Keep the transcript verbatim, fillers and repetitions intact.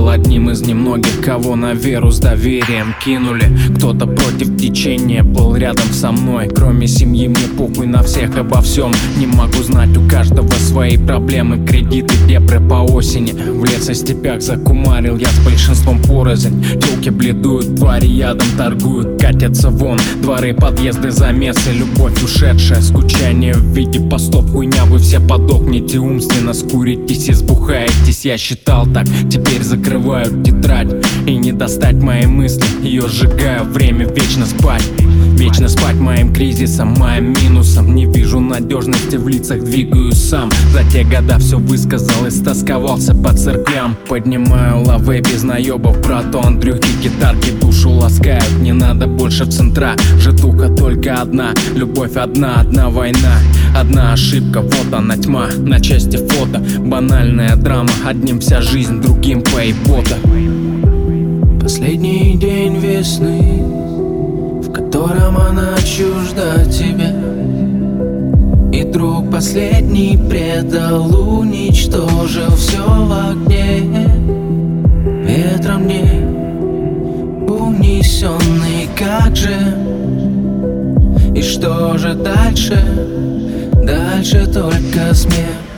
был одним из немногих, кого на веру с доверием кинули. Кто-то против течения был рядом со мной. Кроме семьи мне похуй на всех обо всем. Не могу знать, у каждого свои проблемы, кредиты, депры по осени. В лесостепях закумарил я с большинством порознь. Тёлки бледуют, твари ядом торгуют, катятся вон дворы, подъезды, замесы. Любовь ушедшая, скучание в виде постов. Хуйня, вы все подохнете, умственно скуритесь и сбухаетесь. Я считал так, теперь закрываю тетрадь и не достать мои мысли. Ее сжигаю, время вечно спать. Вечно спать моим кризисом, моим минусом. Не вижу надежности в лицах, двигаюсь сам. За те года все высказал и стосковался по церквям. Поднимаю лавы без наебов, брату Андрюхи гитарки душу ласкают. Не надо больше в центра, житуха только одна. Любовь одна, одна война, одна ошибка, вот она тьма. На части фото, банальная драма. Одним вся жизнь, другим поебота. Последний день весны, в котором она чужда тебя, и друг последний предал, уничтожил все в огне. Ветром не унесенный, как же? И что же дальше? Дальше только смех.